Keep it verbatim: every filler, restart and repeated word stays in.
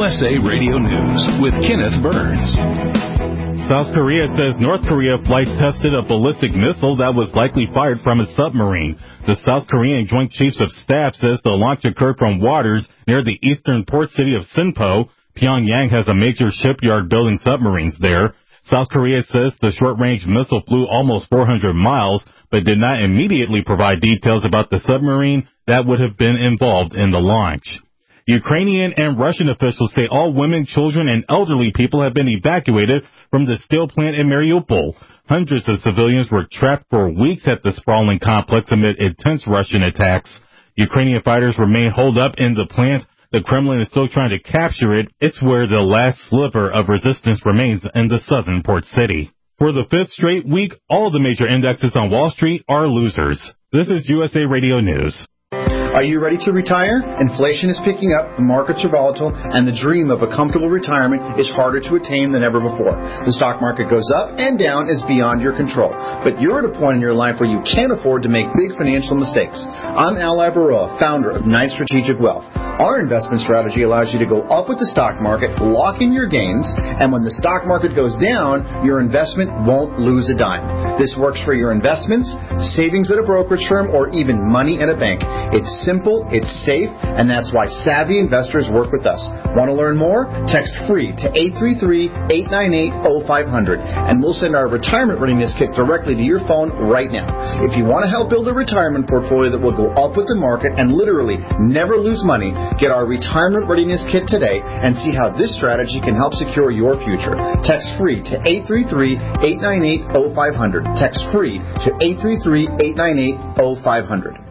S A Radio News with Kenneth Burns. South Korea says North Korea flight tested a ballistic missile that was likely fired from a submarine. The South Korean Joint Chiefs of Staff says the launch occurred from waters near the eastern port city of Sinpo. Pyongyang has a major shipyard building submarines there. South Korea says the short-range missile flew almost four hundred miles, but did not immediately provide details about the submarine that would have been involved in the launch. Ukrainian and Russian officials say all women, children, and elderly people have been evacuated from the steel plant in Mariupol. Hundreds of civilians were trapped for weeks at the sprawling complex amid intense Russian attacks. Ukrainian fighters remain holed up in the plant. The Kremlin is still trying to capture it. It's where the last sliver of resistance remains in the southern port city. For the fifth straight week, all the major indexes on Wall Street are losers. This is U S A Radio News. Are you ready to retire? Inflation is picking up, the markets are volatile, and the dream of a comfortable retirement is harder to attain than ever before. The stock market goes up and down is beyond your control. But you're at a point in your life where you can't afford to make big financial mistakes. I'm Al Labaroa, founder of Knight Strategic Wealth. Our investment strategy allows you to go up with the stock market, lock in your gains, and when the stock market goes down, your investment won't lose a dime. This works for your investments, savings at a brokerage firm, or even money at a bank. It's simple, it's safe, and that's why savvy investors work with us. Want to learn more? Text FREE to eight three three, eight nine eight, oh five hundred, and we'll send our retirement readiness kit directly to your phone right now. If you want to help build a retirement portfolio that will go up with the market and literally never lose money, get our retirement readiness kit today and see how this strategy can help secure your future. Text FREE to eight three three, eight nine eight, oh five hundred. Text FREE to eight three three, eight nine eight, oh five hundred.